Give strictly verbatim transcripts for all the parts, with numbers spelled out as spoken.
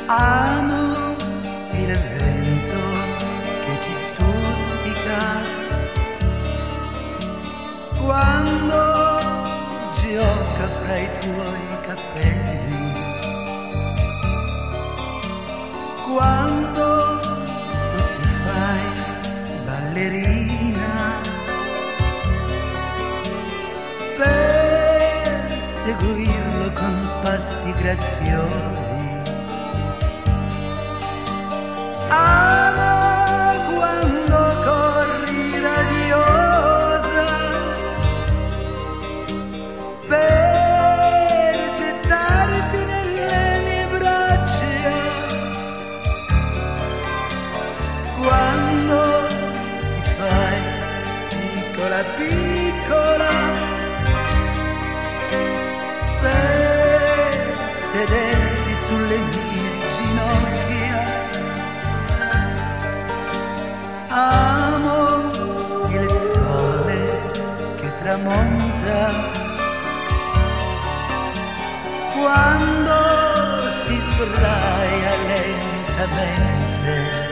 Amo il vento che ci stuzzica quando gioca fra i tuoi capelli, quando tu ti fai ballerina per seguirlo con passi graziosi. Amo quando corri radiosa per gettarti nelle mie braccia, quando ti fai piccola piccola per sederti sulle mie ginocchia. Amo il sole che tramonta quando si sdraia lentamente,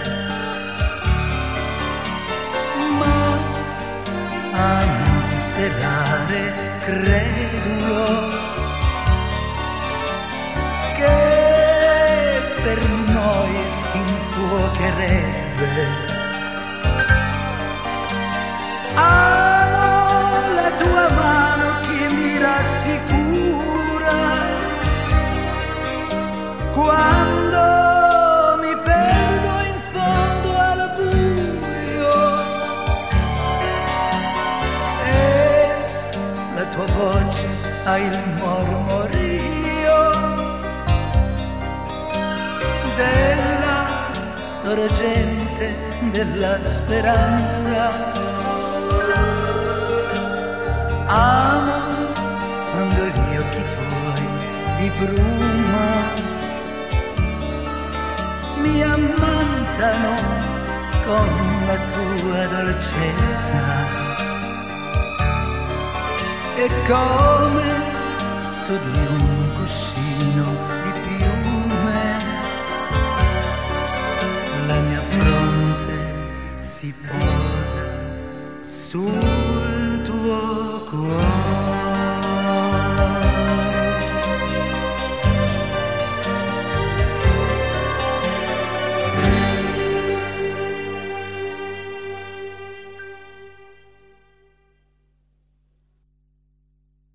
ma amo sperare credulo che per noi si infuocherebbe. Amo la tua mano che mi rassicura quando mi perdo in fondo al buio, e la tua voce ha il mormorio della sorgente della speranza. Amo quando gli occhi tuoi di bruma mi ammantano con la tua dolcezza, e come su di un cuscino di piume la mia fronte si posa su